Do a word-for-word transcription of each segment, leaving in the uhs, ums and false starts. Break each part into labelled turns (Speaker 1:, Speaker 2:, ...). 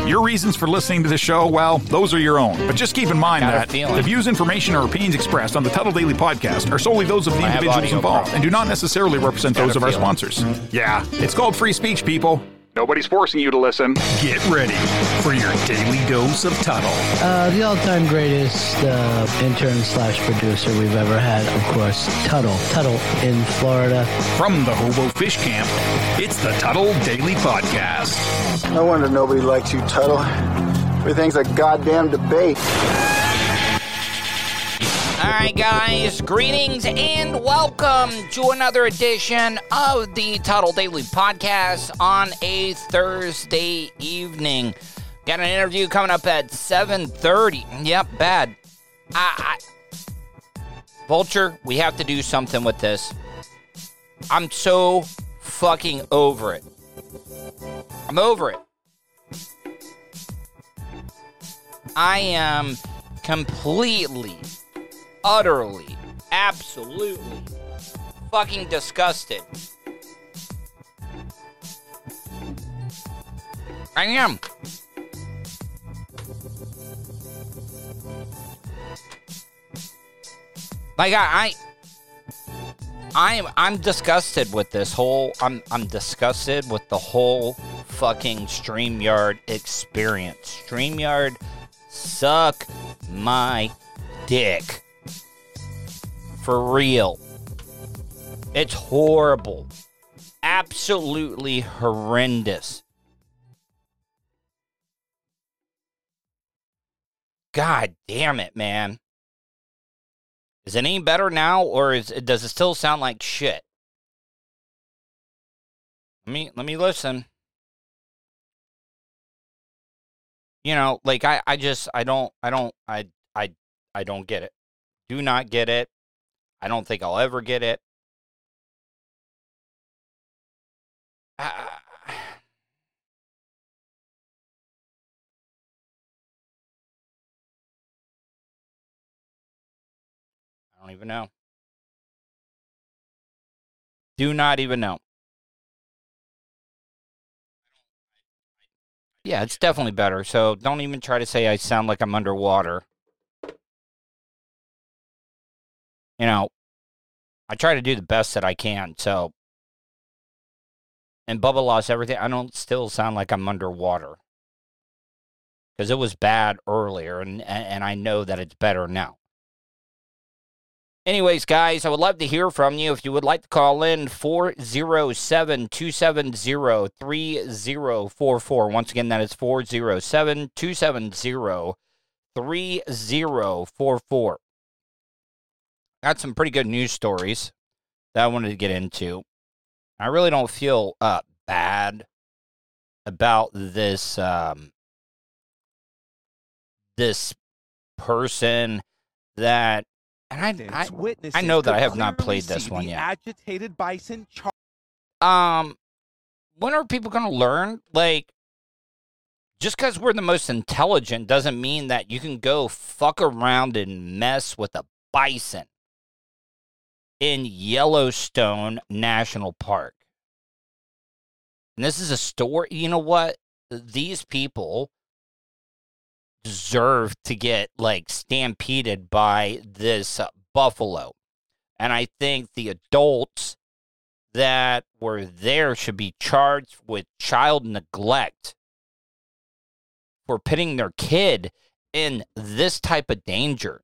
Speaker 1: Your reasons for listening to the show, well, those are your own. But just keep in mind
Speaker 2: Got a
Speaker 1: that
Speaker 2: feeling.
Speaker 1: the views, information, or opinions expressed on the Tuttle Daily Podcast are solely those of the
Speaker 2: I have
Speaker 1: individuals
Speaker 2: audio
Speaker 1: involved
Speaker 2: problems.
Speaker 1: and do not necessarily represent
Speaker 2: Got a
Speaker 1: those of our
Speaker 2: feeling.
Speaker 1: sponsors. Yeah, it's called free speech, people. Nobody's forcing you to listen. Get ready for your daily dose of Tuttle.
Speaker 3: Uh, the all-time greatest uh, intern slash producer we've ever had, of course, Tuttle. Tuttle in Florida.
Speaker 1: From the Hobo Fish Camp, it's the Tuttle Daily Podcast.
Speaker 4: No wonder nobody likes you, Tuttle. Everything's a goddamn debate.
Speaker 2: All right, guys, greetings and welcome to another edition of the Tuttle Daily Podcast on a Thursday evening. Got an interview coming up at seven thirty. Yep, bad. I, I, Vulture, we have to do something with this. I'm so fucking over it. I'm over it. I am completely, utterly, absolutely fucking disgusted. I am. Like I, I I'm I'm disgusted with this whole I'm I'm disgusted with the whole fucking StreamYard experience. StreamYard, suck my dick. For real. It's horrible. Absolutely horrendous. God damn it, man. Is it any better now, or is it, does it still sound like shit? Let me let me listen. You know, like I, I just I don't I don't I I I don't get it. Do not get it. I don't think I'll ever get it. I, I don't even know. Do not even know. Yeah, it's definitely better. So don't even try to say I sound like I'm underwater. You know, I try to do the best that I can. So, and Bubba lost everything. I don't still sound like I'm underwater. Because it was bad earlier, and, and I know that it's better now. Anyways, guys, I would love to hear from you. If you would like to call in, four oh seven, two seven zero, three oh four four. Once again, that is four oh seven, two seven zero, three oh four four. Got some pretty good news stories that I wanted to get into. I really don't feel uh, bad about this um, this person that... And I, I, I know that I have not played this one yet.
Speaker 5: Agitated bison char-
Speaker 2: um, when are people going to learn? Like, just because we're the most intelligent doesn't mean that you can go fuck around and mess with a bison in Yellowstone National Park. And this is a story. You know what? These people deserve to get like stampeded by this uh, buffalo. And I think the adults that were there should be charged with child neglect for putting their kid in this type of danger.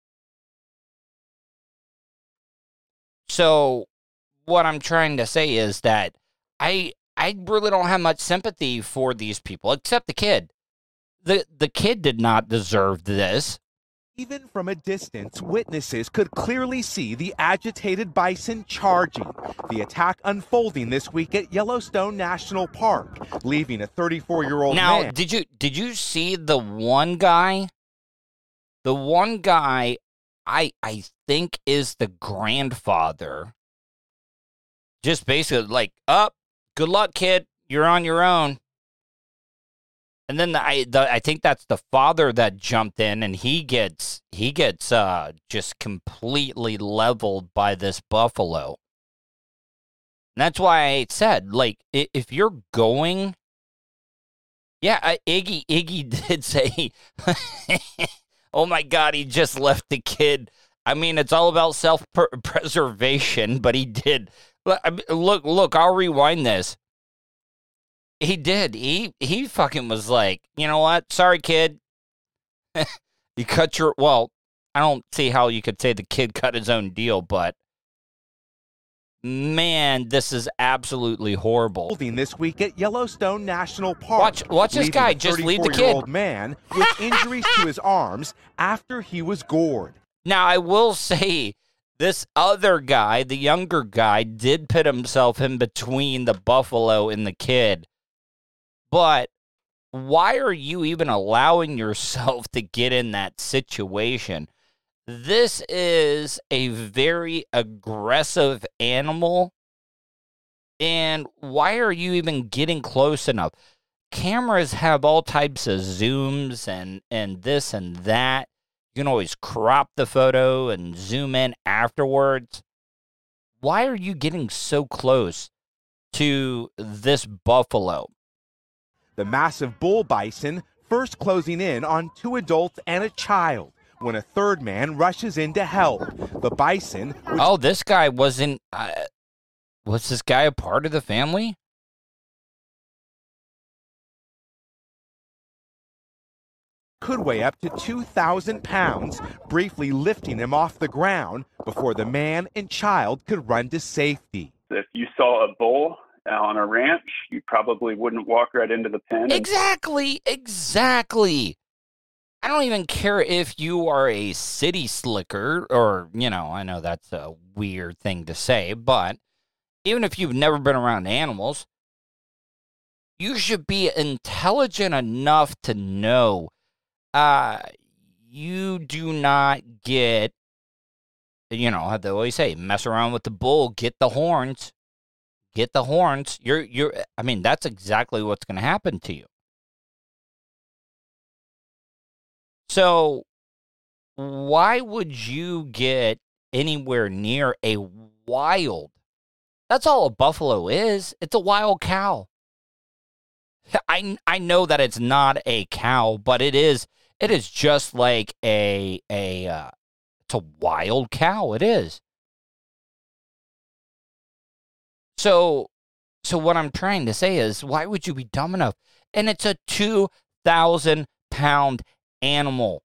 Speaker 2: So what I'm trying to say is that I I really don't have much sympathy for these people, except the kid. The the kid did not deserve this.
Speaker 5: Even from a distance, witnesses could clearly see the agitated bison charging. The attack unfolding this week at Yellowstone National Park, leaving a thirty-four-year-old
Speaker 2: Now,
Speaker 5: man.
Speaker 2: did you did you see the one guy? The one guy I I think is the grandfather. Just basically like, up, good luck, kid. You're on your own. And then the, I the, I think that's the father that jumped in, and he gets he gets uh, just completely leveled by this buffalo. And that's why I said, like, if you're going Yeah, uh, Iggy Iggy did say, oh my God, he just left the kid. I mean, it's all about self-preservation, but he did. Look, look, I'll rewind this. He did. He he fucking was like, you know what? Sorry, kid. You cut your, well, I don't see how you could say the kid cut his own deal, but man, this is absolutely horrible.
Speaker 5: This week at Yellowstone National Park.
Speaker 2: Watch, watch this guy just leave the kid.
Speaker 5: Man with injuries to his arms after he was gored.
Speaker 2: Now, I will say this other guy, the younger guy, did put himself in between the buffalo and the kid. But why are you even allowing yourself to get in that situation? This is a very aggressive animal. And why are you even getting close enough? Cameras have all types of zooms and, and this and that. You can always crop the photo and zoom in afterwards. Why are you getting so close to this buffalo?
Speaker 5: The massive bull bison first closing in on two adults and a child when a third man rushes in to help. The bison... Which
Speaker 2: oh, this guy wasn't... Uh, was this guy a part of the family?
Speaker 5: Could weigh up to two thousand pounds, briefly lifting him off the ground before the man and child could run to safety.
Speaker 6: If you saw a bull on a ranch, you probably wouldn't walk right into the pen.
Speaker 2: Exactly, exactly. I don't even care if you are a city slicker or, you know, I know that's a weird thing to say, but even if you've never been around animals, you should be intelligent enough to know uh, you do not get, you know, how they always say, mess around with the bull, get the horns. Get the horns. You're, you're, I mean, that's exactly what's going to happen to you. So, why would you get anywhere near a wild? That's all a buffalo is. It's a wild cow. I, I know that it's not a cow, but it is. It is just like a a. Uh, it's a wild cow. It is. So, so what I'm trying to say is, why would you be dumb enough? And it's a two thousand pound animal.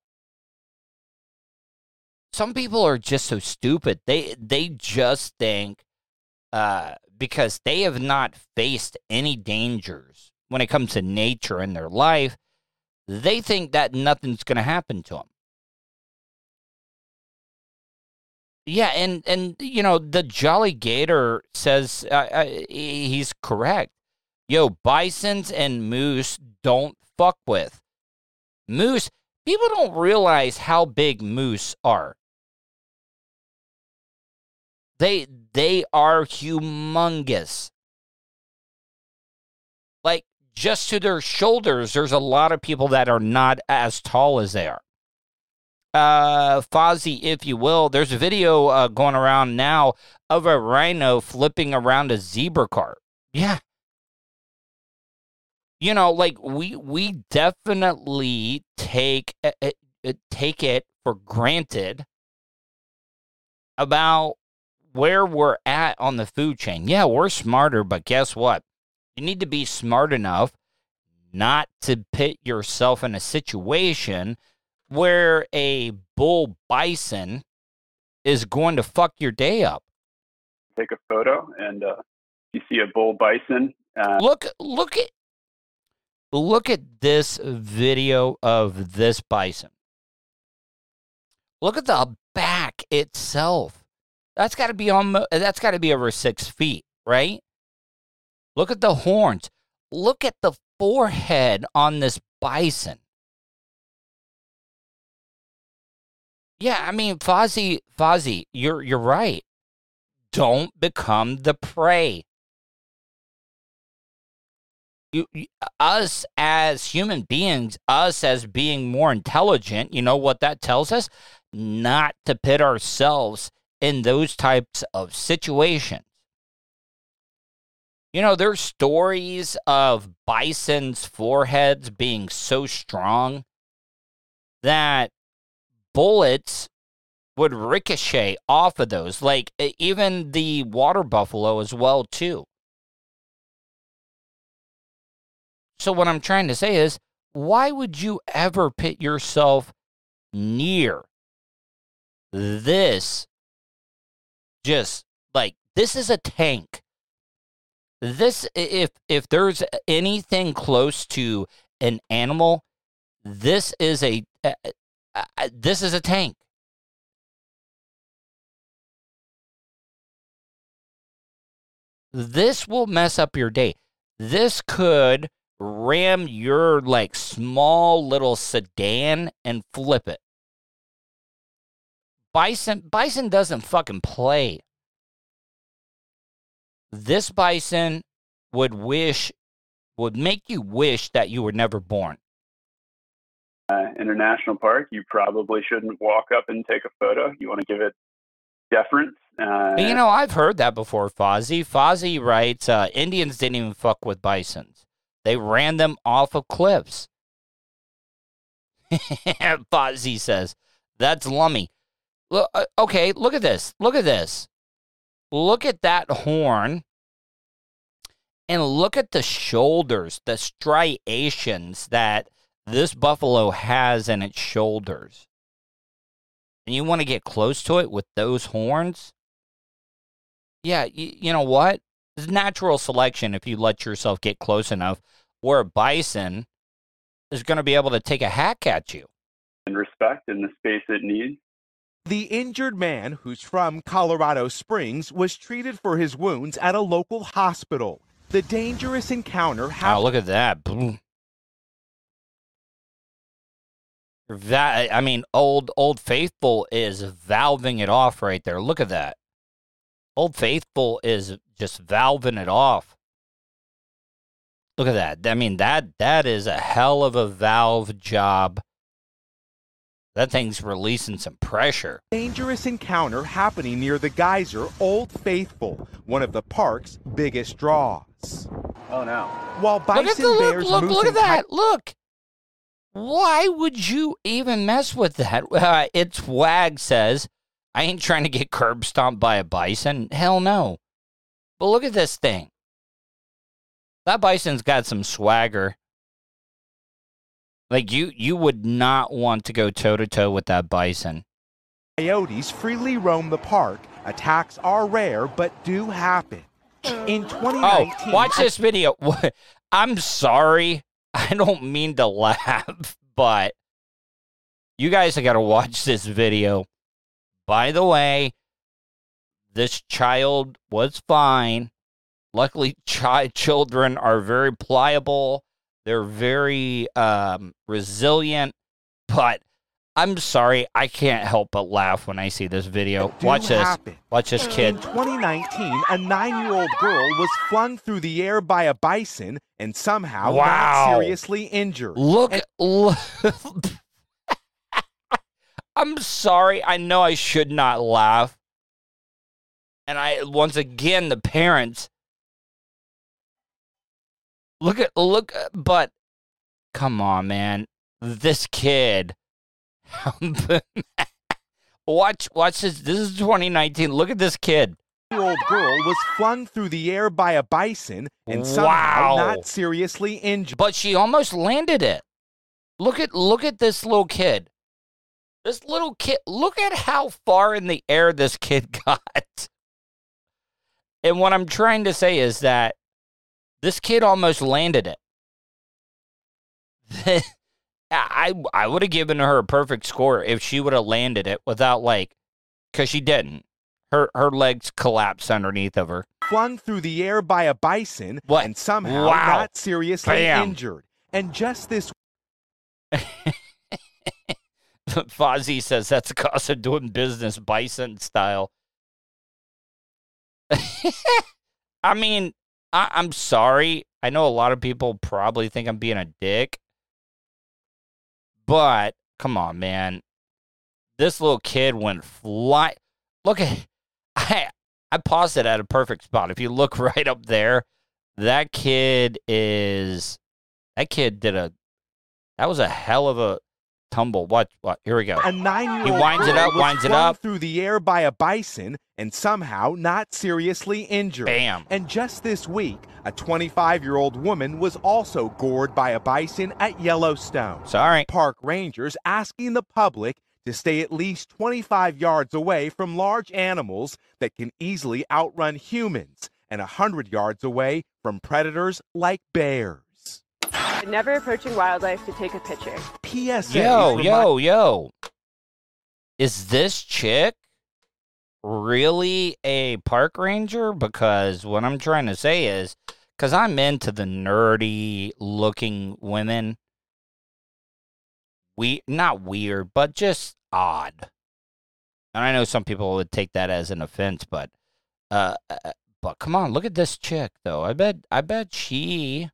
Speaker 2: Some people are just so stupid. They they just think uh, because they have not faced any dangers when it comes to nature in their life, they think that nothing's going to happen to them. Yeah, and, and you know, the Jolly Gator says uh, uh, he's correct. Yo, bisons and moose don't fuck with. Moose, people don't realize how big moose are. They they are humongous. Like, just to their shoulders, there's a lot of people that are not as tall as they are. Uh, Fozzie, if you will, there's a video uh, going around now of a rhino flipping around a zebra car. Yeah. You know, like, we we definitely take uh, uh, take it for granted about where we're at on the food chain. Yeah, we're smarter, but guess what? You need to be smart enough not to put yourself in a situation where a bull bison is going to fuck your day up.
Speaker 6: Take a photo, and uh, you see a bull bison. Uh...
Speaker 2: Look, look at, look at this video of this bison. Look at the back itself. That's got to be on. That's got to be over six feet, right? Look at the horns. Look at the forehead on this bison. Yeah, I mean, Fozzie, Fozzie, you're you're right. Don't become the prey. You, you, us as human beings, us as being more intelligent, you know what that tells us? Not to put ourselves in those types of situations. You know, there's stories of bison's foreheads being so strong that bullets would ricochet off of those. Like, even the water buffalo as well, too. So what I'm trying to say is, why would you ever put yourself near this? Just, like, this is a tank. This, if if there's anything close to an animal, this is a uh, uh, this is a tank. This will mess up your day. This could ram your like small little sedan and flip it. Bison bison doesn't fucking play. This bison would wish, would make you wish that you were never born.
Speaker 6: Uh, in a national park, you probably shouldn't walk up and take a photo. You want to give it deference. Uh,
Speaker 2: you know, I've heard that before, Fozzie. Fozzie writes, uh, Indians didn't even fuck with bisons. They ran them off of cliffs. Fozzie says, that's lummy. Look, uh, okay, look at this. Look at this. Look at that horn, and look at the shoulders, the striations that this buffalo has in its shoulders. And you want to get close to it with those horns? Yeah, you, you know what? It's natural selection if you let yourself get close enough where a bison is going to be able to take a hack at you.
Speaker 6: And respect in the space it needs.
Speaker 5: The injured man, who's from Colorado Springs, was treated for his wounds at a local hospital. The dangerous encounter happened.
Speaker 2: Oh, look at that. That, I mean, old Old Faithful is valving it off right there. Look at that. Old Faithful is just valving it off. Look at that. I mean, that that is a hell of a valve job. That thing's releasing some pressure.
Speaker 5: Dangerous encounter happening near the geyser Old Faithful, one of the park's biggest draws.
Speaker 6: Oh, no.
Speaker 5: While bison
Speaker 2: look at the, look,
Speaker 5: bears
Speaker 2: look,
Speaker 5: moose
Speaker 2: look at
Speaker 5: and
Speaker 2: that. Look. Why would you even mess with that? Uh, it's Wag says, I ain't trying to get curb stomped by a bison. Hell no. But look at this thing. That bison's got some swagger. Like, you, you would not want to go toe-to-toe with that bison.
Speaker 5: Coyotes freely roam the park. Attacks are rare, but do happen. In twenty nineteen...
Speaker 2: Oh, watch this video. I'm sorry. I don't mean to laugh, but you guys have got to watch this video. By the way, this child was fine. Luckily, chi- children are very pliable. They're very um, resilient, but I'm sorry, I can't help but laugh when I see this video. Watch this.
Speaker 5: Happen.
Speaker 2: Watch this kid.
Speaker 5: In twenty nineteen, a nine-year-old girl was flung through the air by a bison and somehow
Speaker 2: wow.
Speaker 5: not seriously injured.
Speaker 2: Look,
Speaker 5: and-
Speaker 2: look. I'm sorry. I know I should not laugh. And I, once again, the parents. Look at, look, but come on, man. This kid. watch, watch this. This is twenty nineteen. Look at this kid.
Speaker 5: The old girl was flung through the air by a bison and somehow
Speaker 2: wow.
Speaker 5: not seriously injured.
Speaker 2: But she almost landed it. Look at, look at this little kid. This little kid, look at how far in the air this kid got. And what I'm trying to say is that this kid almost landed it. I I would have given her a perfect score if she would have landed it without, like, because she didn't. Her her legs collapsed underneath of her.
Speaker 5: Flung through the air by a bison
Speaker 2: what?
Speaker 5: and somehow
Speaker 2: wow.
Speaker 5: not seriously
Speaker 2: Bam.
Speaker 5: injured. And just this
Speaker 2: Fozzie says that's the cost of doing business bison style. I mean, I, I'm sorry. I know a lot of people probably think I'm being a dick. But, come on, man. This little kid went fly. Look at, I, I paused it at a perfect spot. If you look right up there, that kid is, that kid did a, that was a hell of a tumble. What, what, here we go.
Speaker 5: A nine-year-old
Speaker 2: He winds it
Speaker 5: girl
Speaker 2: up,
Speaker 5: was
Speaker 2: winds it
Speaker 5: flung
Speaker 2: up.
Speaker 5: through the air by a bison and somehow not seriously injured.
Speaker 2: Bam.
Speaker 5: And just this week, a twenty-five-year-old woman was also gored by a bison at Yellowstone.
Speaker 2: Sorry.
Speaker 5: Park rangers asking the public to stay at least twenty-five yards away from large animals that can easily outrun humans and one hundred yards away from predators like bears.
Speaker 7: Never approaching wildlife to take a picture.
Speaker 5: P S A.
Speaker 2: Yo, yo, yo. Is this chick really a park ranger? Because what I'm trying to say is, because I'm into the nerdy looking women. We not weird, but just odd. And I know some people would take that as an offense, but uh, uh but come on, look at this chick though. I bet I bet she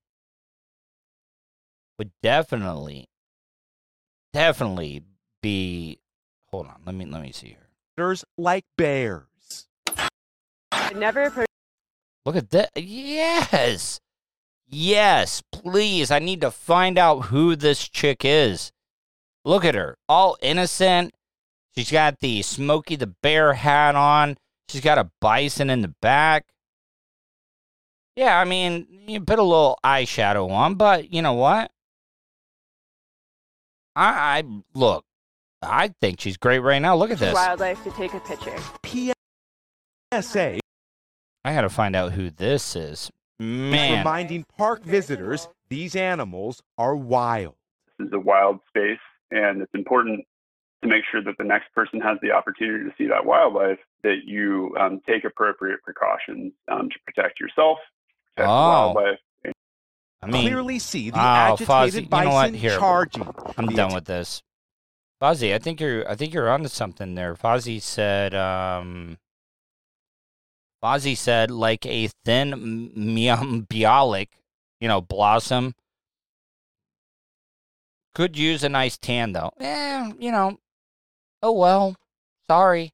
Speaker 2: would definitely definitely be hold on, let me let me see here.
Speaker 5: Predators like bears.
Speaker 7: Never approach.
Speaker 2: Look at that. Yes. Yes, please. I need to find out who this chick is. Look at her. All innocent. She's got the Smokey the Bear hat on. She's got a bison in the back. Yeah, I mean, you put a little eyeshadow on, but you know what? I, I look, I think she's great right now. Look at this.
Speaker 7: Wildlife to take a picture.
Speaker 5: P S A.
Speaker 2: I got to find out who this is. Man.
Speaker 5: Reminding park visitors these animals are wild.
Speaker 6: This is a wild space, and it's important to make sure that the next person has the opportunity to see that wildlife, that you um, take appropriate precautions um, to protect yourself, protect
Speaker 2: Oh.
Speaker 6: the wildlife.
Speaker 2: I mean,
Speaker 5: Clearly see the
Speaker 2: oh,
Speaker 5: agitated
Speaker 2: Fozzie, you
Speaker 5: bison
Speaker 2: know what? Here,
Speaker 5: charging.
Speaker 2: I'm
Speaker 5: The
Speaker 2: done with this. Fozzie, I think you're I think you're onto something there. Fozzie said um Fozzie said like a thin Miam Bialik, you know, blossom. Could use a nice tan though. Eh, you know. Oh well. Sorry.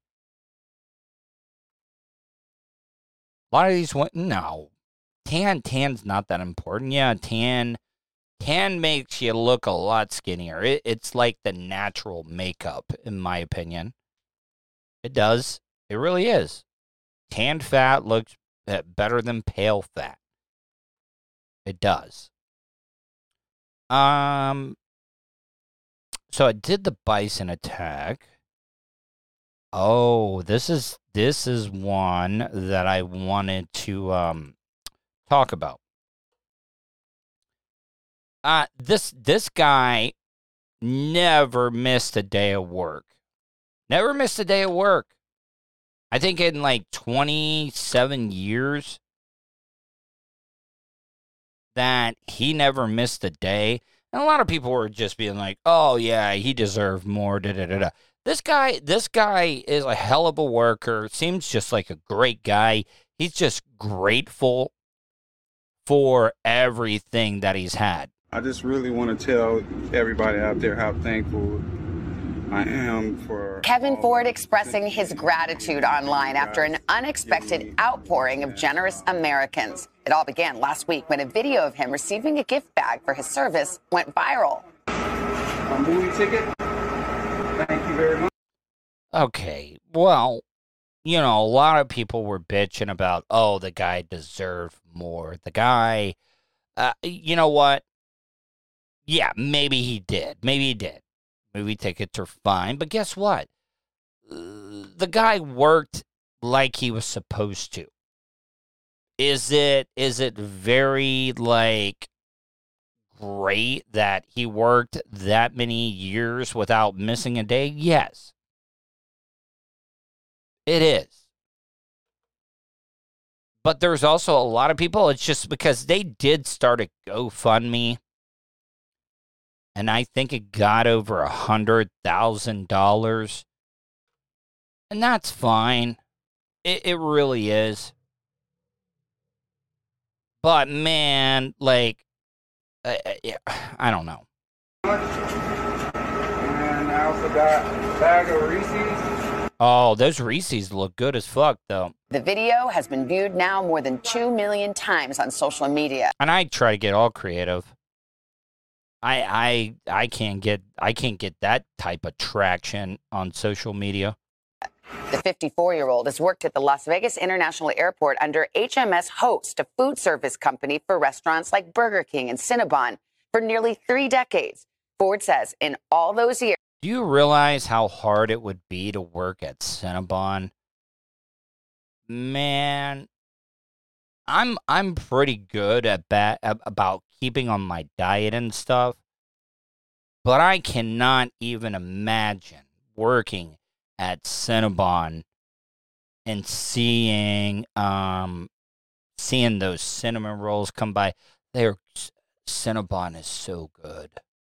Speaker 2: A lot of these went no. Tan tan's not that important. Yeah, tan Tan makes you look a lot skinnier. It, it's like the natural makeup, in my opinion. It does. It really is. Tanned fat looks better than pale fat. It does. Um. So I did the bison attack. Oh, this is this is one that I wanted to um talk about. Uh, this this guy never missed a day of work. Never missed a day of work. I think in like twenty-seven years that he never missed a day. And a lot of people were just being like, oh, yeah, he deserved more. Da, da, da, da. This guy, this guy is a hell of a worker. Seems just like a great guy. He's just grateful for everything that he's had.
Speaker 8: I just really want to tell everybody out there how thankful I am for...
Speaker 9: Kevin Ford expressing his gratitude online after an unexpected outpouring of generous Americans. It all began last week when a video of him receiving a gift bag for his service went viral.
Speaker 8: A movie ticket. Thank you very much.
Speaker 2: Okay, well, you know, a lot of people were bitching about, oh, the guy deserved more. The guy, uh, you know what? Yeah, maybe he did. Maybe he did. Movie tickets are fine, but guess what? Uh, the guy worked like he was supposed to. Is it is it very, like, great that he worked that many years without missing a day? Yes. It is. But there's also a lot of people, it's just because they did start a GoFundMe, and I think it got over a hundred thousand dollars. And that's fine. It it really is. But man, like, uh, I don't know.
Speaker 8: And I also got a bag of Reese's.
Speaker 2: Oh, those Reese's look good as fuck, though.
Speaker 9: The video has been viewed now more than two million times on social media.
Speaker 2: And I try to get all creative. I I I can't get I can't get that type of traction on social media.
Speaker 9: The fifty-four-year-old has worked at the Las Vegas International Airport under H M S Host, a food service company for restaurants like Burger King and Cinnabon, for nearly three decades. Ford says in all those years.
Speaker 2: Do you realize how hard it would be to work at Cinnabon? Man, I'm I'm pretty good at ba- about keeping on my diet and stuff, but I cannot even imagine working at Cinnabon and seeing um seeing those cinnamon rolls come by. They're Cinnabon is so good.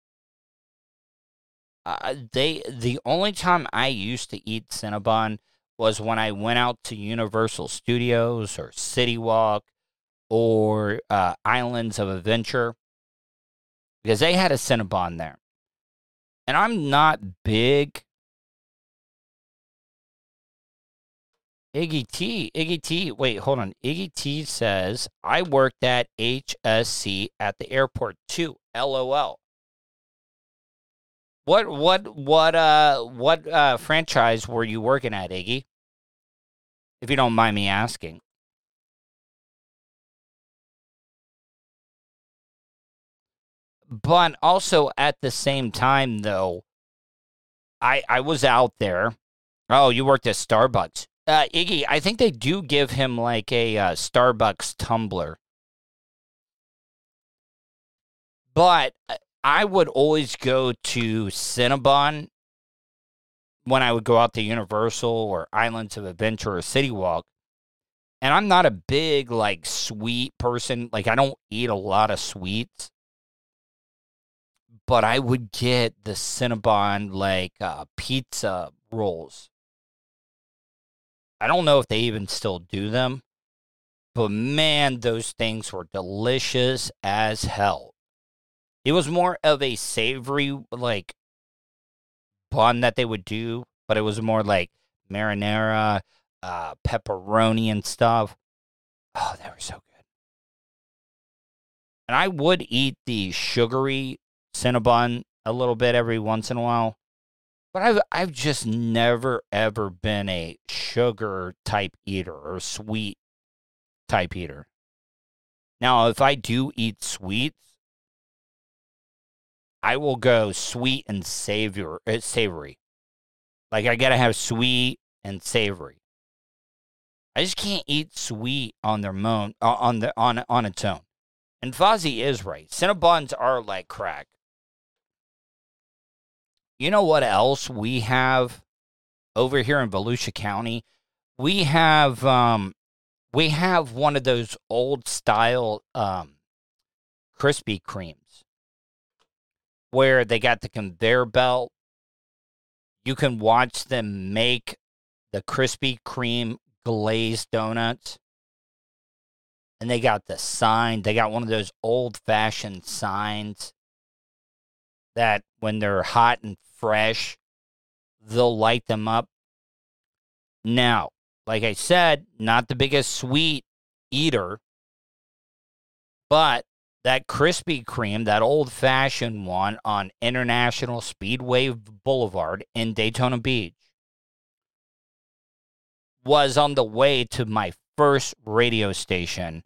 Speaker 2: Uh, they the only time I used to eat Cinnabon was when I went out to Universal Studios or City Walk or uh, Islands of Adventure, because they had a Cinnabon there. And I'm not big. Iggy T, Iggy T, wait, hold on. Iggy T says, I worked at H S C at the airport too, LOL. What what what uh what uh franchise were you working at, Iggy? If you don't mind me asking. But also at the same time though, I I was out there. Oh, you worked at Starbucks. Uh Iggy, I think they do give him like a uh, Starbucks tumbler. But I would always go to Cinnabon when I would go out to Universal or Islands of Adventure or City Walk. And I'm not a big, like, sweet person. Like, I don't eat a lot of sweets. But I would get the Cinnabon, like, uh, pizza rolls. I don't know if they even still do them. But, man, those things were delicious as hell. It was more of a savory, like, bun that they would do, but it was more like marinara, uh, pepperoni and stuff. Oh, they were so good. And I would eat the sugary Cinnabon a little bit every once in a while, but I've, I've just never, ever been a sugar type eater or sweet type eater. Now, if I do eat sweets, I will go sweet and savor, uh, savory. Like, I gotta have sweet and savory. I just can't eat sweet on their own, uh, on the on on its own. And Fozzie is right. Cinnabons are like crack. You know what else we have over here in Volusia County? We have um, we have one of those old style um, Krispy Kremes, where they got the conveyor belt. You can watch them make the Krispy Kreme glazed donuts. And they got the sign. They got one of those old-fashioned signs that when they're hot and fresh, they'll light them up. Now, like I said, not the biggest sweet eater, but that Krispy Kreme, that old-fashioned one on International Speedway Boulevard in Daytona Beach, was on the way to my first radio station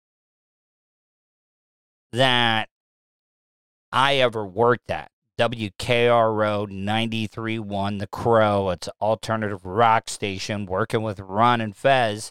Speaker 2: that I ever worked at. W K R O ninety-three point one, The Crow. It's an alternative rock station working with Ron and Fez.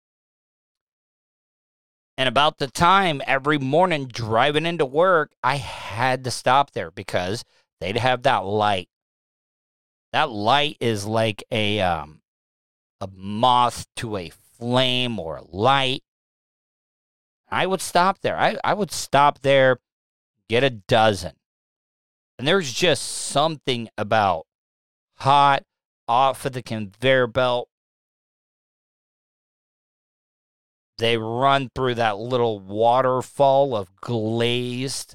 Speaker 2: And about the time, every morning driving into work, I had to stop there because they'd have that light. That light is like a um, a moth to a flame or a light. I would stop there. I, I would stop there, get a dozen. And there's just something about hot, off of the conveyor belt. They run through that little waterfall of glazed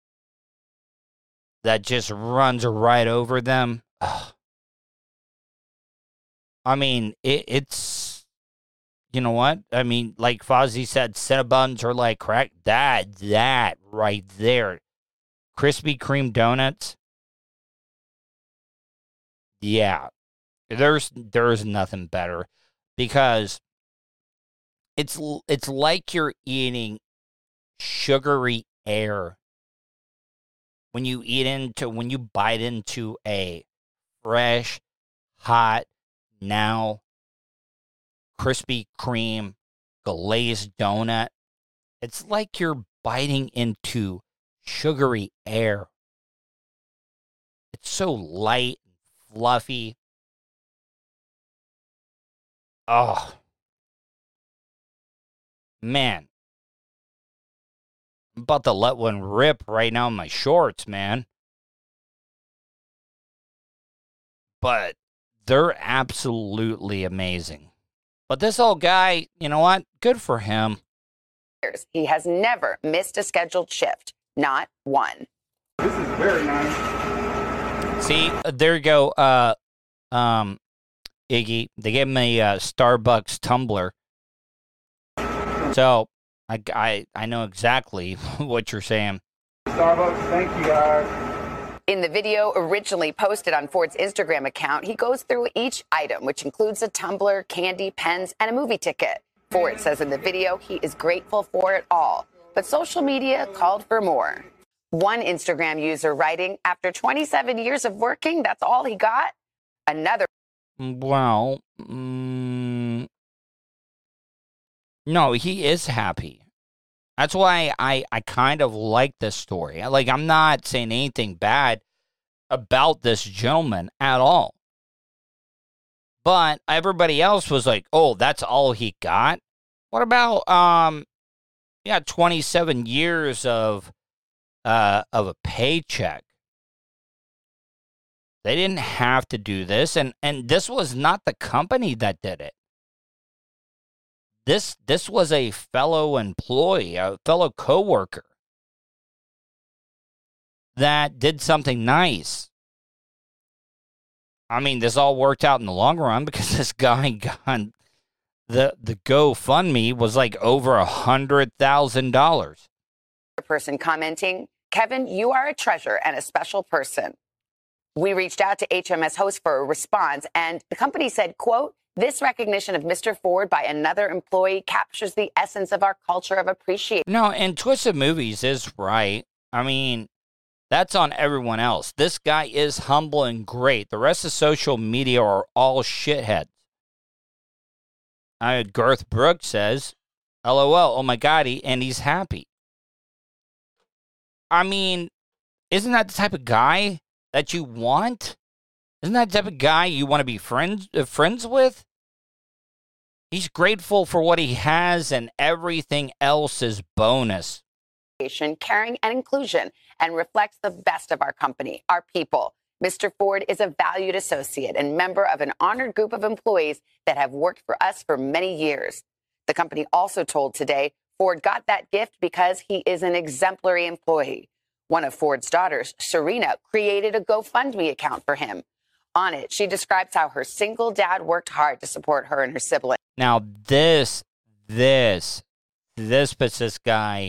Speaker 2: that just runs right over them. Ugh. I mean, it, it's, you know what? I mean, like Fozzie said, Cinnabons are like crack. That, that right there. Krispy Kreme donuts. Yeah. There's, there's nothing better because it's, it's like you're eating sugary air when you eat into, when you bite into a fresh, hot, now Krispy Kreme glazed donut. It's like you're biting into sugary air. It's so light and fluffy. Oh, man. I'm about to let one rip right now in my shorts, man. But they're absolutely amazing. But this old guy, you know what? Good for him.
Speaker 9: He has never missed a scheduled shift. Not one.
Speaker 8: This is very nice.
Speaker 2: See, there you go, uh, um, Iggy. They gave him a uh, Starbucks tumbler. So, I, I, I know exactly what you're saying.
Speaker 8: Starbucks, thank you, guys.
Speaker 9: In the video originally posted on Ford's Instagram account, he goes through each item, which includes a tumbler, candy, pens, and a movie ticket. Ford says in the video he is grateful for it all, but social media called for more. One Instagram user writing, after twenty-seven years of working, that's all he got? Another.
Speaker 2: Well, mm, no, he is happy. That's why I, I kind of like this story. Like, I'm not saying anything bad about this gentleman at all. But everybody else was like, oh, that's all he got? What about, um, yeah, twenty-seven years of, uh, of a paycheck? They didn't have to do this, and, and this was not the company that did it. This this was a fellow employee, a fellow coworker that did something nice. I mean, this all worked out in the long run because this guy got the the GoFundMe was like over a hundred thousand dollars.
Speaker 9: Person commenting, Kevin, you are a treasure and a special person. We reached out to H M S Host for a response, and the company said, quote, this recognition of Mister Ford by another employee captures the essence of our culture of appreciation.
Speaker 2: No, and Twisted Movies is right. I mean, that's on everyone else. This guy is humble and great. The rest of social media are all shitheads. I, Garth Brooks says, LOL, oh my God, he, and he's happy. I mean, isn't that the type of guy that you want? Isn't that the type of guy you want to be friends uh, friends with? He's grateful for what he has, and everything else is bonus.
Speaker 9: Caring and inclusion, and reflects the best of our company, our people. Mister Ford is a valued associate and member of an honored group of employees that have worked for us for many years. The company also told Today Ford got that gift because he is an exemplary employee. One of Ford's daughters, Serena, created a GoFundMe account for him. On it, she describes how her single dad worked hard to support her and her siblings.
Speaker 2: Now, this, this, this puts this guy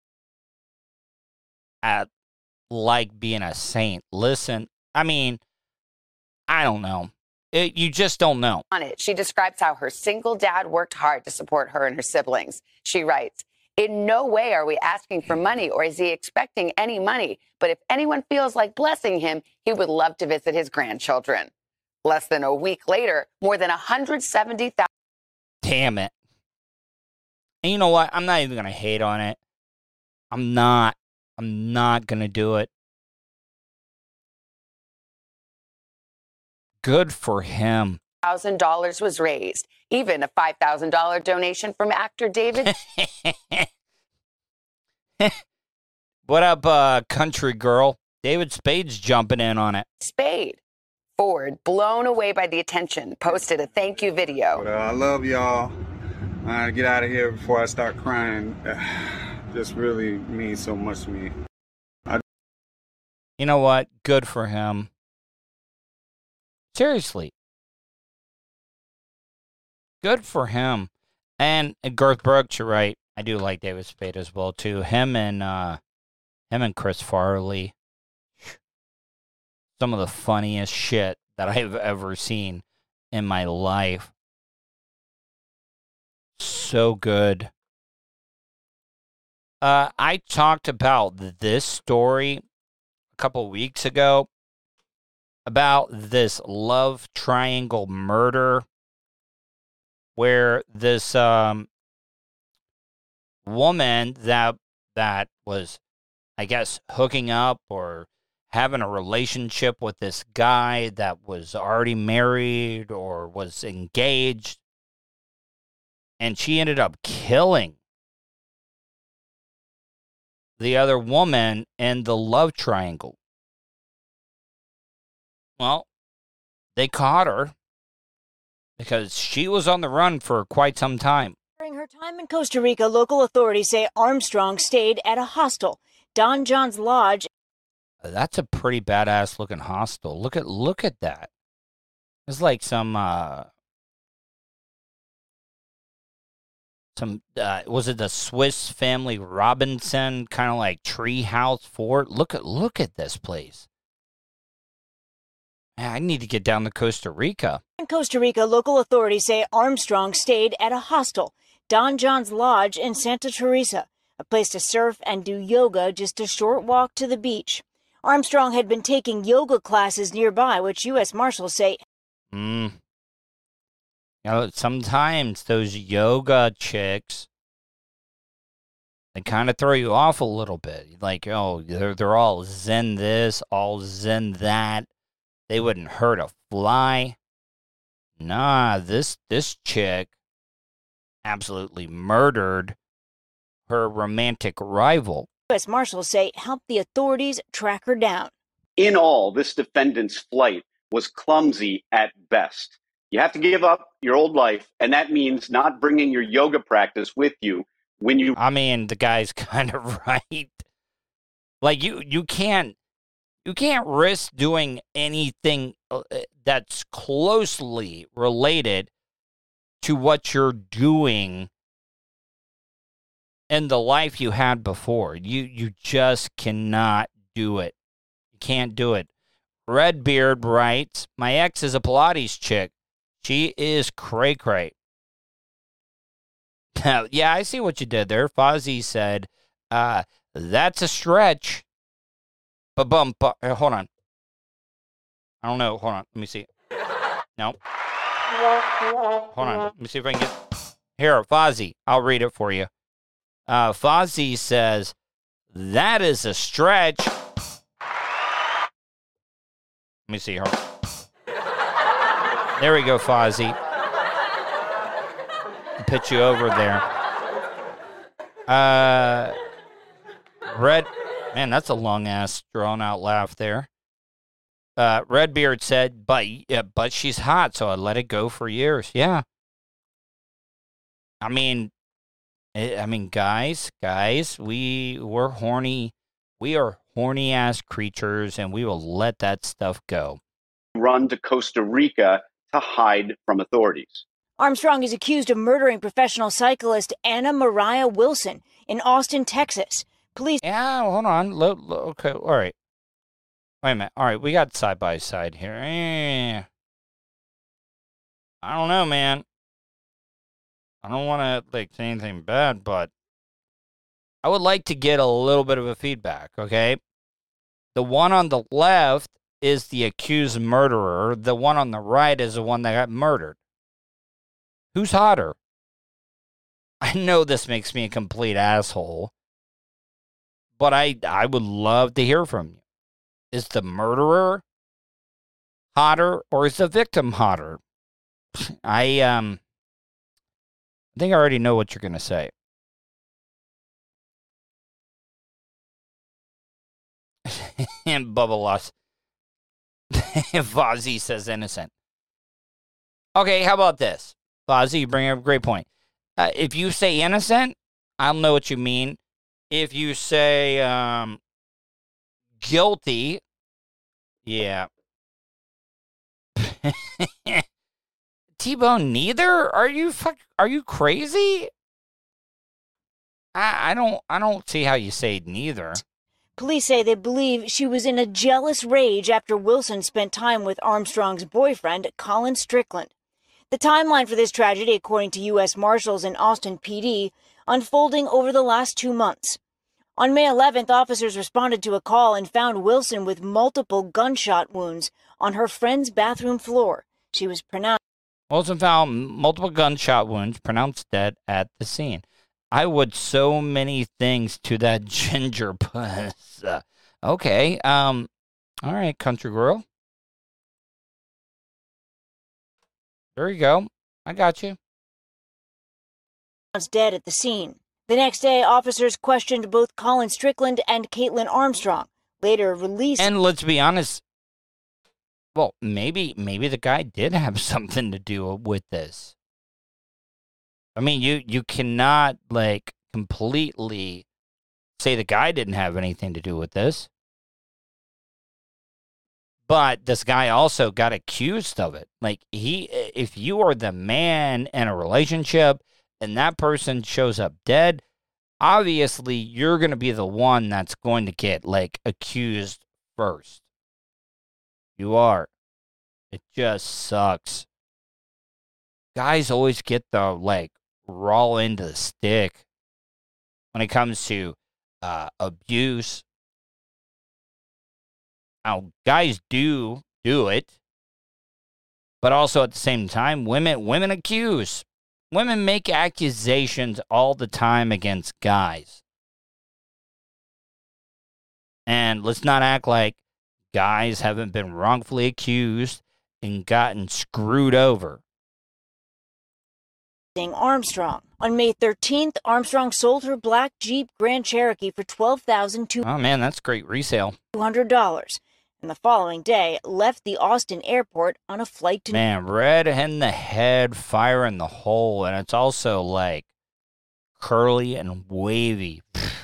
Speaker 2: at like being a saint. Listen, I mean, I don't know. It, you just don't know.
Speaker 9: On it, she describes how her single dad worked hard to support her and her siblings. She writes, in no way are we asking for money or is he expecting any money. But if anyone feels like blessing him, he would love to visit his grandchildren. Less than a week later, more than one hundred seventy thousand.
Speaker 2: Damn it. And you know what? I'm not even going to hate on it. I'm not. I'm not going to do it. Good for him.
Speaker 9: one thousand dollars was raised. Even a five thousand dollars donation from actor David.
Speaker 2: What up, uh, country girl? David Spade's jumping in on it.
Speaker 9: Spade. Ford, blown away by the attention, posted a thank you video.
Speaker 8: But, uh, I love y'all. I gotta get out of here before I start crying. This really means so much to me. I-
Speaker 2: you know what? Good for him. Seriously. Good for him. And Garth Brooks, you're right. I do like David Spade as well, too. Him and uh, him and Chris Farley. Some of the funniest shit that I've ever seen in my life. So good. Uh, I talked about this story a couple weeks ago about this love triangle murder where this um, woman that that was, I guess, hooking up or having a relationship with this guy that was already married or was engaged, and she ended up killing the other woman in the love triangle. Well, they caught her because she was on the run for quite some time.
Speaker 10: During her time in Costa Rica, local authorities say Armstrong stayed at a hostel, Don John's Lodge.
Speaker 2: That's a pretty badass looking hostel. Look at look at that. It's like some uh some uh, was it the Swiss Family Robinson kind of like tree house fort? Look at look at this place. Man, I need to get down to Costa Rica.
Speaker 10: In Costa Rica, local authorities say Armstrong stayed at a hostel, Don John's Lodge in Santa Teresa, a place to surf and do yoga just a short walk to the beach. Armstrong had been taking yoga classes nearby, which U S Marshals say.
Speaker 2: Hmm. You know, sometimes those yoga chicks, they kind of throw you off a little bit. Like, oh, they're, they're all zen this, all zen that. They wouldn't hurt a fly. Nah, this this chick absolutely murdered her romantic rival.
Speaker 10: U S Marshals say helped the authorities track her down.
Speaker 11: In all, this defendant's flight was clumsy at best. You have to give up your old life, and that means not bringing your yoga practice with you when you...
Speaker 2: I mean, the guy's kind of right. Like, you, you can't, you can't risk doing anything that's closely related to what you're doing in the life you had before. You, you just cannot do it. You can't do it. Redbeard writes, my ex is a Pilates chick. She is cray-cray. Yeah, I see what you did there. Fozzie said, uh, that's a stretch. Ba-bum, bu- uh, hold on. I don't know. Hold on. Let me see. No. Hold on. Let me see if I can get... Here, Fozzie. I'll read it for you. Uh, Fozzie says, that is a stretch. Let me see her. There we go, Fozzie. I'll pitch you over there. Uh, Red, man, that's a long-ass, drawn-out laugh there. Uh, Redbeard said, but, yeah, but she's hot, so I let it go for years. Yeah. I mean, I mean, guys, guys, we, we're horny. We are horny-ass creatures, and we will let that stuff go.
Speaker 11: Run to Costa Rica to hide from authorities.
Speaker 10: Armstrong is accused of murdering professional cyclist Anna Mariah Wilson in Austin, Texas. Police...
Speaker 2: Yeah, hold on. Lo- lo- okay, all right. Wait a minute. All right, we got side by side here. Eh, I don't know, man. I don't want to like say anything bad, but I would like to get a little bit of a feedback, okay? The one on the left is the accused murderer. The one on the right is the one that got murdered. Who's hotter? I know this makes me a complete asshole, but I I would love to hear from you. Is the murderer hotter or is the victim hotter? I um I think I already know what you're going to say. And Bubba lost. Fozzie says innocent. Okay, how about this? Fozzie, you bring up a great point. Uh, if you say innocent, I'll know what you mean. If you say um, guilty, yeah. T T-Bone neither? Are you fuck? Are you crazy? I, I don't. I don't see how you say neither.
Speaker 10: Police say they believe she was in a jealous rage after Wilson spent time with Armstrong's boyfriend, Colin Strickland. The timeline for this tragedy, according to U S Marshals and Austin P D, unfolding over the last two months. On May eleventh, officers responded to a call and found Wilson with multiple gunshot wounds on her friend's bathroom floor. She was pronounced.
Speaker 2: Wilson found multiple gunshot wounds, pronounced dead at the scene. I would so many things to that ginger puss. Uh, okay, um, all right, country girl. There you go. I got you.
Speaker 10: Dead at the scene. The next day, officers questioned both Colin Strickland and Caitlin Armstrong, later released.
Speaker 2: And let's be honest, well, maybe maybe the guy did have something to do with this. I mean, you, you cannot, like, completely say the guy didn't have anything to do with this. But this guy also got accused of it. Like, he, if you are the man in a relationship and that person shows up dead, obviously you're going to be the one that's going to get, like, accused first. You are. It just sucks. Guys always get the, like, raw end of the stick when it comes to uh, abuse. Now, guys do do it, but also at the same time, women women accuse. Women make accusations all the time against guys. And let's not act like guys haven't been wrongfully accused and gotten screwed over.
Speaker 10: Armstrong. On May thirteenth, Armstrong sold her black Jeep Grand Cherokee for twelve thousand two hundred dollars.
Speaker 2: Oh, man, that's great resale.
Speaker 10: two hundred dollars. And the following day, left the Austin airport on a flight to...
Speaker 2: Man, red in the head, fire in the hole, and it's also, like, curly and wavy.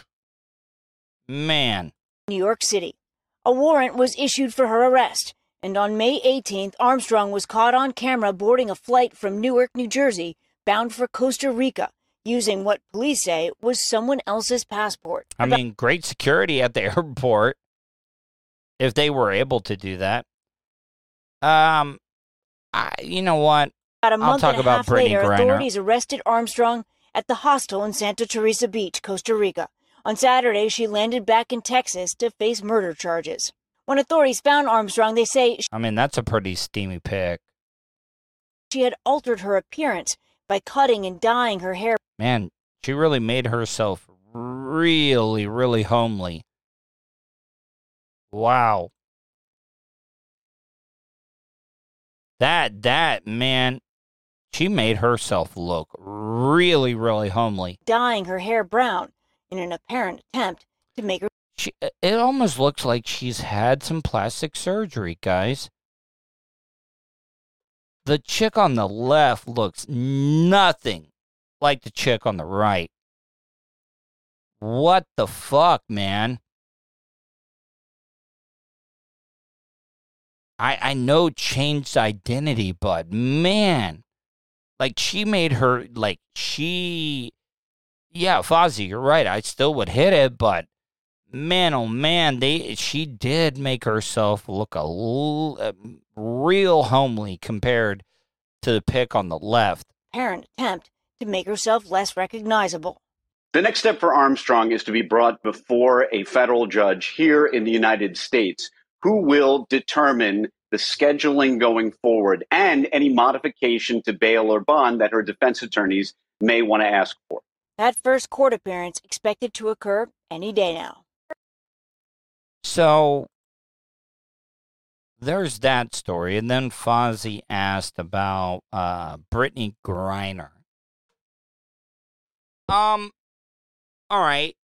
Speaker 2: Man.
Speaker 10: New York City. A warrant was issued for her arrest, and on May eighteenth, Armstrong was caught on camera boarding a flight from Newark, New Jersey, bound for Costa Rica, using what police say was someone else's passport.
Speaker 2: I mean, great security at the airport, if they were able to do that. Um, I, you know what?
Speaker 10: About a month
Speaker 2: I'll talk
Speaker 10: and a
Speaker 2: about
Speaker 10: half
Speaker 2: Brittany
Speaker 10: later,
Speaker 2: Griner.
Speaker 10: authorities arrested Armstrong at the hostel in Santa Teresa Beach, Costa Rica. On Saturday, she landed back in Texas to face murder charges. When authorities found Armstrong, they say
Speaker 2: I mean, that's a pretty steamy pick.
Speaker 10: she had altered her appearance by cutting and dyeing her hair.
Speaker 2: Man, she really made herself really, really homely. Wow. That, that, man, she made herself look really, really homely.
Speaker 10: Dyeing her hair brown in an apparent attempt to make her...
Speaker 2: She, it almost looks like she's had some plastic surgery, guys. The chick on the left looks nothing like the chick on the right. What the fuck, man? I I know changed identity, but man, like she made her, like she, yeah, Fozzie, you're right. I still would hit it, but man, oh man, they she did make herself look a, l- a real homely compared to the pic on the left.
Speaker 10: Apparent attempt to make herself less recognizable.
Speaker 11: The next step for Armstrong is to be brought before a federal judge here in the United States who will determine the scheduling going forward and any modification to bail or bond that her defense attorneys may want to ask for.
Speaker 10: That first court appearance expected to occur any day now.
Speaker 2: So there's that story. And then Fozzie asked about uh, Brittany Griner. Um, all right.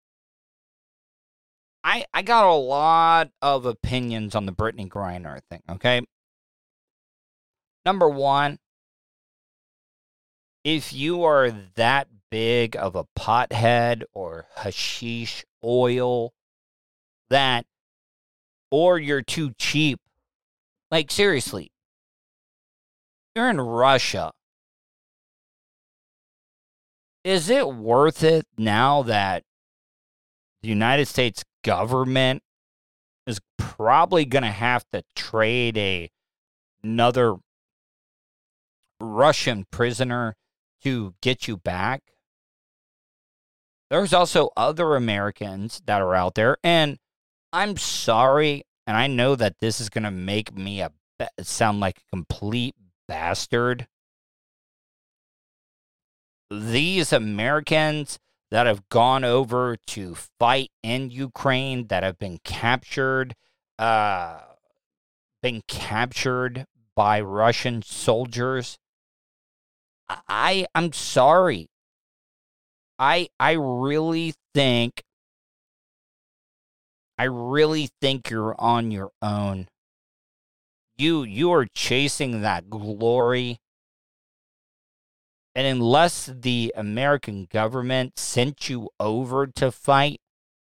Speaker 2: I I got a lot of opinions on the Brittany Griner thing, okay? Number one, if you are that big of a pothead or hashish oil that, or you're too cheap, like seriously, you're in Russia. is it worth it now that the United States government is probably going to have to trade a another Russian prisoner to get you back? There's also other Americans that are out there, and I'm sorry, and I know that this is going to make me a sound like a complete bastard. These Americans that have gone over to fight in Ukraine, that have been captured, uh, been captured by Russian soldiers, I, I'm sorry. I, I really think, I really think you're on your own. You, you are chasing that glory. And unless the American government sent you over to fight,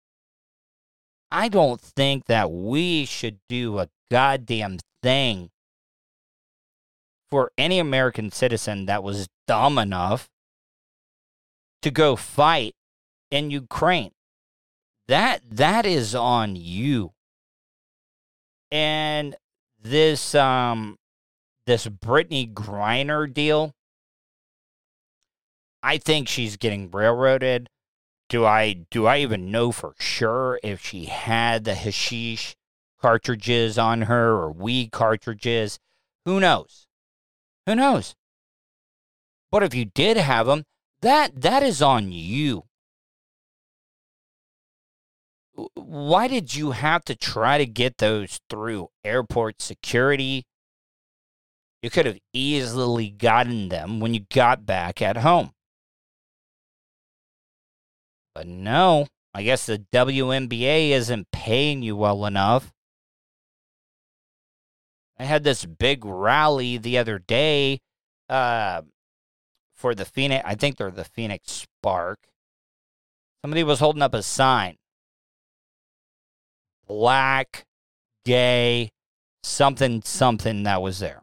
Speaker 2: I don't think that we should do a goddamn thing for any American citizen that was dumb enough to go fight in Ukraine. That that is on you. And this um this Brittany Griner deal, I think she's getting railroaded. Do I do I even know for sure if she had the hashish cartridges on her or weed cartridges? Who knows? Who knows? But if you did have them, that that is on you. Why did you have to try to get those through airport security? You could have easily gotten them when you got back at home. But no, I guess the W N B A isn't paying you well enough. I had this big rally the other day uh, for the Phoenix, I think they're the Phoenix Spark. Somebody was holding up a sign. Black, gay, something, something that was there.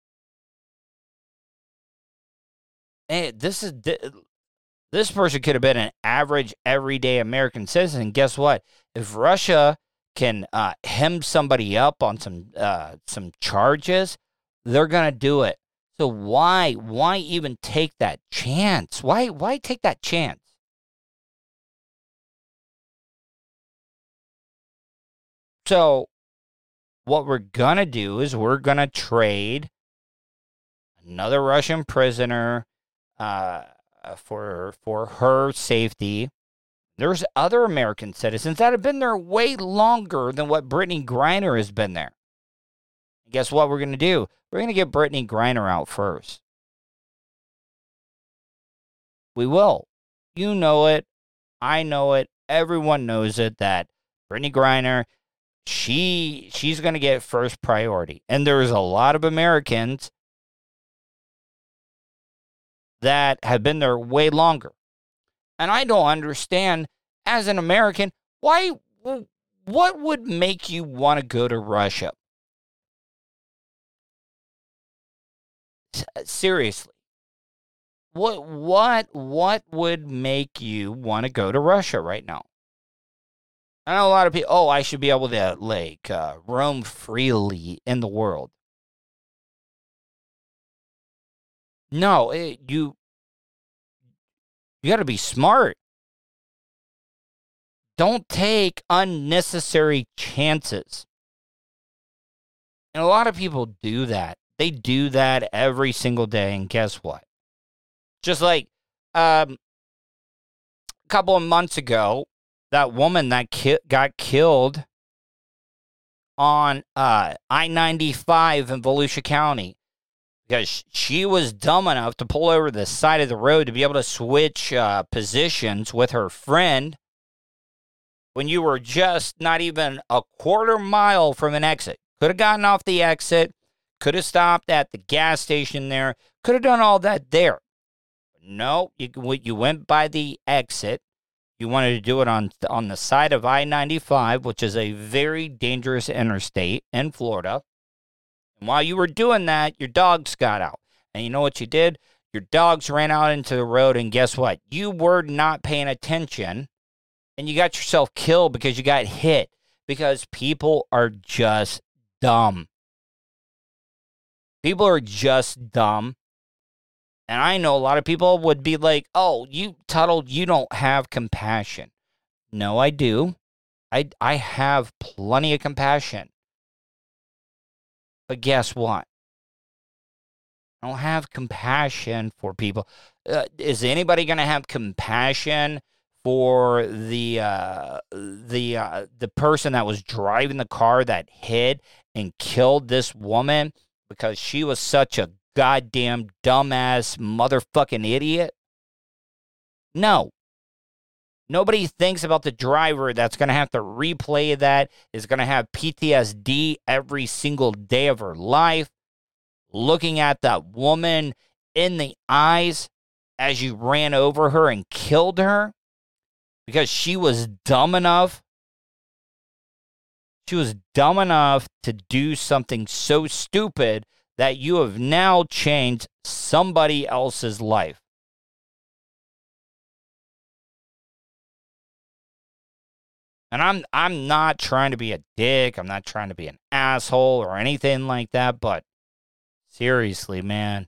Speaker 2: Hey, this is... This person could have been an average, everyday American citizen. Guess what? If Russia can uh, hem somebody up on some uh, some charges, they're gonna do it. So why why even take that chance? Why why take that chance? So what we're gonna do is we're gonna trade another Russian prisoner. Uh, Uh, for for her safety. There's other American citizens that have been there way longer than what Brittany Griner has been there. And guess what we're going to do? We're going to get Brittany Griner out first. We will. You know it. I know it. Everyone knows it that Brittany Griner, she she's going to get first priority. And there's a lot of Americans that have been there way longer. And I don't understand, as an American, why, what would make you want to go to Russia? Seriously. What, what, what would make you want to go to Russia right now? I know a lot of people, oh, I should be able to, like, uh, roam freely in the world. No, it, you you got to be smart. Don't take unnecessary chances. And a lot of people do that. They do that every single day, and guess what? Just like um, a couple of months ago, that woman that ki- got killed on uh, I ninety-five in Volusia County. Because she was dumb enough to pull over the side of the road to be able to switch uh, positions with her friend when you were just not even a quarter mile from an exit. Could have gotten off the exit, could have stopped at the gas station there, could have done all that there. No, you, you went by the exit. You wanted to do it on, on the side of I ninety-five, which is a very dangerous interstate in Florida. And while you were doing that, your dogs got out. And you know what you did? Your dogs ran out into the road, and guess what? You were not paying attention, and you got yourself killed because you got hit, because people are just dumb. People are just dumb. And I know a lot of people would be like, oh, you, Tuttle, you don't have compassion. No, I do. I, I have plenty of compassion. But guess what? I don't have compassion for people. Uh, is anybody going to have compassion for the uh, the uh, the person that was driving the car that hit and killed this woman because she was such a goddamn dumbass motherfucking idiot? No. Nobody thinks about the driver that's going to have to replay that, is going to have P T S D every single day of her life, looking at that woman in the eyes as you ran over her and killed her because she was dumb enough. She was dumb enough to do something so stupid that you have now changed somebody else's life. And I'm I'm not trying to be a dick. I'm not trying to be an asshole or anything like that, but seriously, man.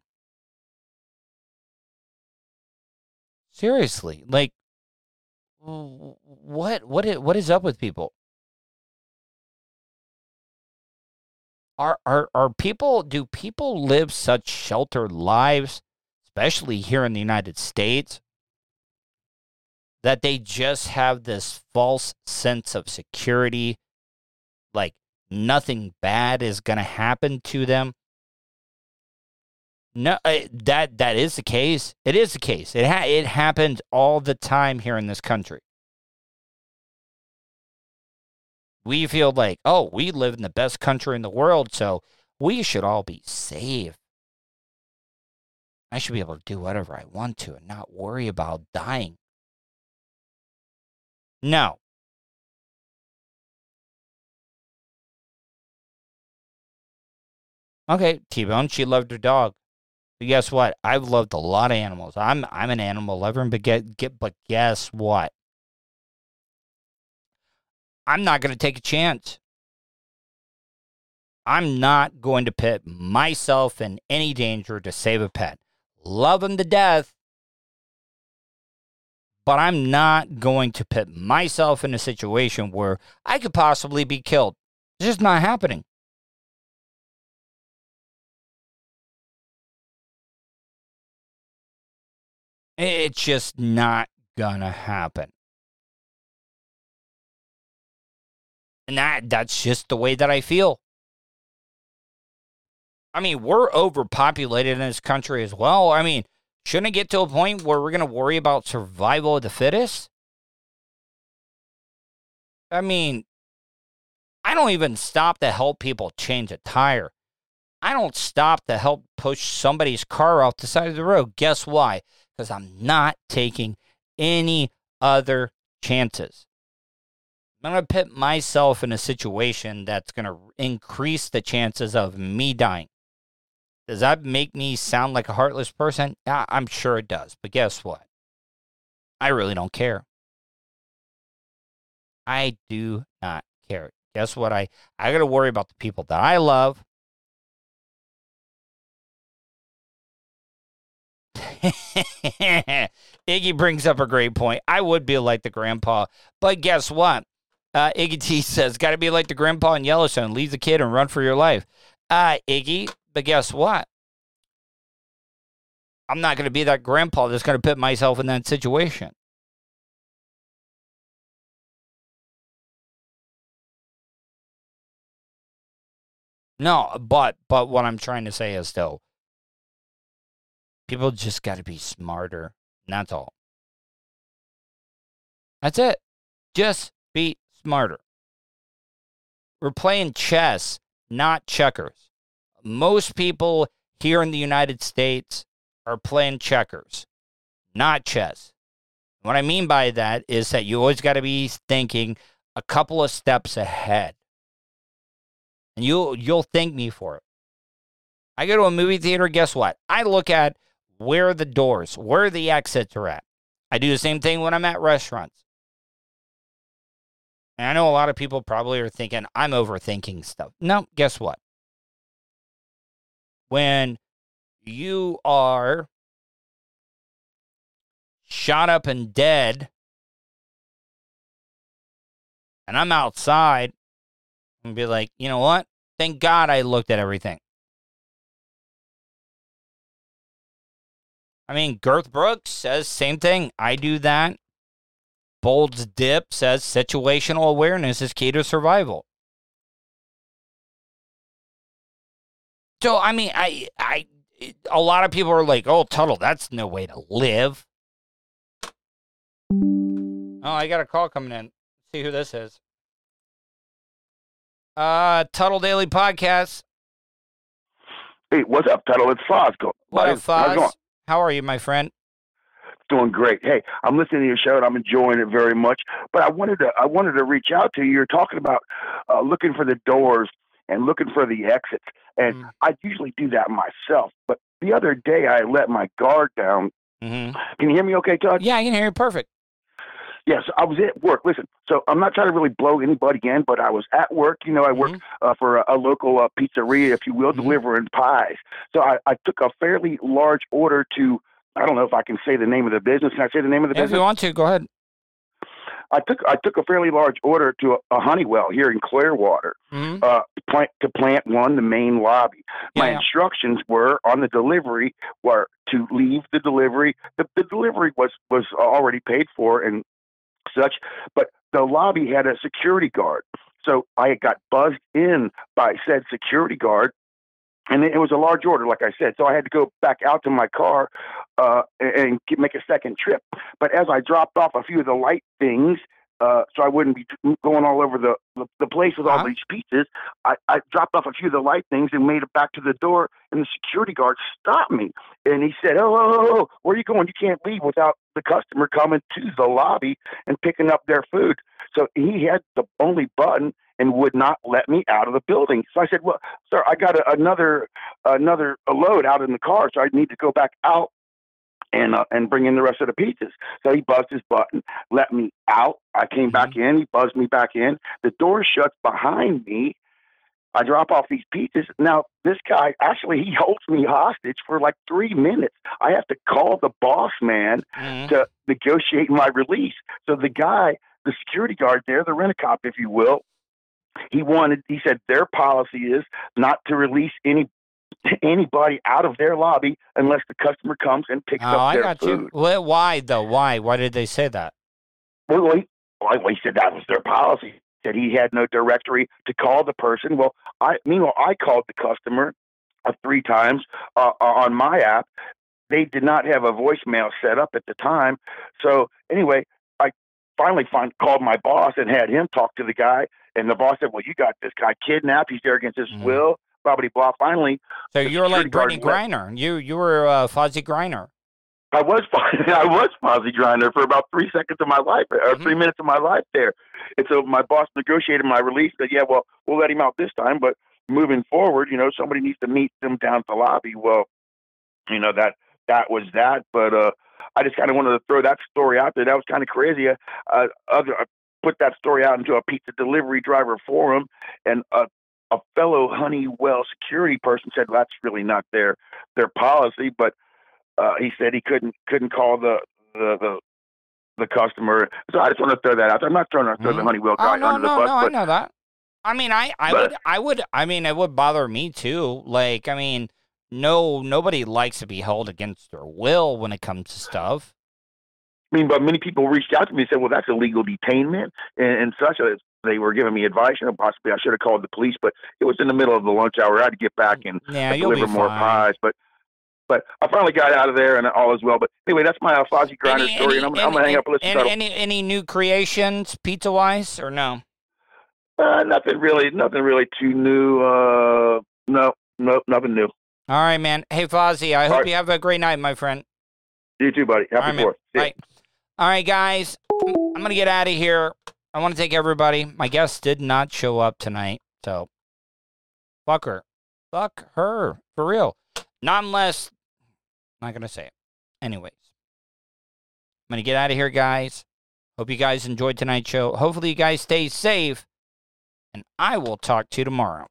Speaker 2: Seriously, like, what what is, what is up with people? Are are are people do people live such sheltered lives, especially here in the United States, that they just have this false sense of security, like nothing bad is going to happen to them? No, that that is the case. It is the case. It ha- it happens all the time here in this country. We feel like, oh, we live in the best country in the world, so we should all be safe. I should be able to do whatever I want to and not worry about dying. No. Okay, T-Bone, she loved her dog. But guess what? I've loved a lot of animals. I'm I'm an animal lover, but get, get but guess what? I'm not going to take a chance. I'm not going to put myself in any danger to save a pet. Love them to death, but I'm not going to put myself in a situation where I could possibly be killed. It's just not happening. It's just not gonna happen. And that that's just the way that I feel. I mean, we're overpopulated in this country as well. I mean, shouldn't it get to a point where we're going to worry about survival of the fittest? I mean, I don't even stop to help people change a tire. I don't stop to help push somebody's car off the side of the road. Guess why? Because I'm not taking any other chances. I'm going to put myself in a situation that's going to increase the chances of me dying. Does that make me sound like a heartless person? Yeah, I'm sure it does. But guess what? I really don't care. I do not care. Guess what? I, I got to worry about the people that I love. Iggy brings up a great point. I would be like the grandpa. But guess what? Uh, Iggy T says, got to be like the grandpa in Yellowstone. Leave the kid and run for your life. Uh, Iggy, but guess what? I'm not going to be that grandpa that's going to put myself in that situation. No, but but what I'm trying to say is, though, people just got to be smarter. And that's all. That's it. Just be smarter. We're playing chess, not checkers. Most people here in the United States are playing checkers, not chess. What I mean by that is that you always got to be thinking a couple of steps ahead. And you'll, you'll thank me for it. I go to a movie theater, guess what? I look at where the doors, where the exits are at. I do the same thing when I'm at restaurants. And I know a lot of people probably are thinking I'm overthinking stuff. No, guess what? When you are shot up and dead, and I'm outside, and be like, you know what? Thank God I looked at everything. I mean, Girth Brooks says same thing. I do that. Bold's Dip says situational awareness is key to survival. So, I mean, I, I, a lot of people are like, oh, Tuttle, that's no way to live. Oh, I got a call coming in. Let's see who this is. Uh, Tuttle Daily Podcast.
Speaker 12: Hey, what's up, Tuttle? It's Foz.
Speaker 2: What up, Foz? How are you, my friend?
Speaker 12: Doing great. Hey, I'm listening to your show and I'm enjoying it very much. But I wanted to, I wanted to reach out to you. You're talking about uh, looking for the doors and looking for the exits, and mm. I usually do that myself. But the other day, I let my guard down.
Speaker 2: Mm-hmm.
Speaker 12: Can you hear me? Okay, Todd?
Speaker 2: Yeah, I can hear you. Perfect.
Speaker 12: Yes, I was at work. Listen, so I'm not trying to really blow anybody in, but I was at work. You know, I work mm-hmm. uh, for a, a local uh, pizzeria, if you will, mm-hmm. delivering pies. So I, I took a fairly large order to, I don't know if I can say the name of the business. Can I say the name of the
Speaker 2: yeah,
Speaker 12: business?
Speaker 2: If you want to, go ahead.
Speaker 12: I took I took a fairly large order to a, a Honeywell here in Clearwater
Speaker 2: mm-hmm.
Speaker 12: uh, to, plant, to plant one, the main lobby. My yeah. instructions were on the delivery were to leave the delivery. The, the delivery was, was already paid for and such, but the lobby had a security guard. So I got buzzed in by said security guard, and it was a large order, like I said. So I had to go back out to my car uh, and get, make a second trip. But as I dropped off a few of the light things, uh, so I wouldn't be going all over the, the, the place with
Speaker 2: uh-huh.
Speaker 12: all these pizzas, I, I dropped off a few of the light things and made it back to the door, and the security guard stopped me. And he said, oh, oh, oh, oh, where are you going? You can't leave without the customer coming to the lobby and picking up their food. So he had the only button and would not let me out of the building. So I said, well, sir, I got a, another another a load out in the car, so I need to go back out and uh, and bring in the rest of the pizzas. So he buzzed his button, let me out. I came back in. He buzzed me back in. The door shuts behind me. I drop off these pizzas. Now, this guy, actually, he holds me hostage for like three minutes. I have to call the boss man
Speaker 2: mm-hmm.
Speaker 12: to negotiate my release. So the guy, the security guard there, the rent-a-cop, if you will, he wanted, he said their policy is not to release any anybody out of their lobby unless the customer comes and picks
Speaker 2: oh,
Speaker 12: up their
Speaker 2: I got
Speaker 12: food.
Speaker 2: You. Well, why, though? Why? Why did they say that?
Speaker 12: Well, he, well, he said that was their policy. That he had no directory to call the person. Well, I meanwhile I called the customer uh, three times uh, on my app. They did not have a voicemail set up at the time. So anyway, I finally find, called my boss and had him talk to the guy. And the boss said, "Well, you got this guy kidnapped. He's there against his mm. will." Blah blah blah. Finally,
Speaker 2: so you're like Brittany Griner. You you were uh, Fozzie Griner.
Speaker 12: I was I was Fozzie Griner for about three seconds of my life, or
Speaker 2: mm-hmm.
Speaker 12: three minutes of my life there. And so my boss negotiated my release. Said, "Yeah, well, we'll let him out this time, but moving forward, you know, somebody needs to meet them down at the lobby." Well, you know that that was that. But uh, I just kind of wanted to throw that story out there. That was kind of crazy. Uh, other I put that story out into a pizza delivery driver forum, and uh, a fellow Honeywell security person said, well, "That's really not their their policy," but Uh, he said he couldn't couldn't call the, the the the customer. So I just want to throw that out there. I'm not trying to throw mm-hmm. the Honeywell guy
Speaker 2: oh, no,
Speaker 12: under
Speaker 2: no,
Speaker 12: the bus.
Speaker 2: No,
Speaker 12: but,
Speaker 2: I know that. I mean, I, I
Speaker 12: but,
Speaker 2: would, I would, I mean, it would bother me too. Like, I mean, no, nobody likes to be held against their will when it comes to stuff.
Speaker 12: I mean, but many people reached out to me and said, "Well, that's illegal detainment and, and such." They were giving me advice, and possibly I should have called the police, but it was in the middle of the lunch hour. I had to get back and,
Speaker 2: yeah,
Speaker 12: and
Speaker 2: you'll
Speaker 12: deliver
Speaker 2: be
Speaker 12: more
Speaker 2: fine.
Speaker 12: pies, but. But I finally got out of there, and all is well. But anyway, that's my uh, Fozzie Griner
Speaker 2: any,
Speaker 12: story,
Speaker 2: any,
Speaker 12: and I'm,
Speaker 2: any,
Speaker 12: I'm going to hang up and listen
Speaker 2: any,
Speaker 12: to
Speaker 2: any, any new creations, pizza-wise, or no?
Speaker 12: Uh, nothing really, nothing really too new. Uh, no, no, nothing new.
Speaker 2: All right, man. Hey, Fozzie, I hope
Speaker 12: right.
Speaker 2: you have a great night, my friend.
Speaker 12: You too, buddy. Happy
Speaker 2: All right,
Speaker 12: Fourth.
Speaker 2: Right. All right, guys. I'm going to get out of here. I want to thank everybody. My guest did not show up tonight, so fuck her. Fuck her. For real. Not unless... I'm not going to say it. Anyways, I'm going to get out of here, guys. Hope you guys enjoyed tonight's show. Hopefully you guys stay safe, and I will talk to you tomorrow.